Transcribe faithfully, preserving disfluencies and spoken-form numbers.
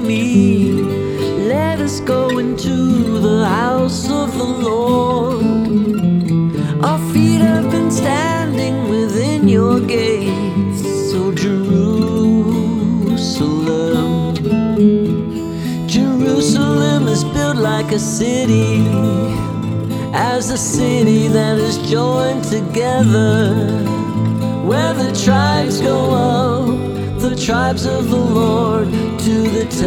me. Let us go into the house of the Lord. Our feet have been standing within your gates, so Jerusalem. Jerusalem is built like a city, as a city that is joined together, where the tribes go up, the tribes of the Lord, to the temple.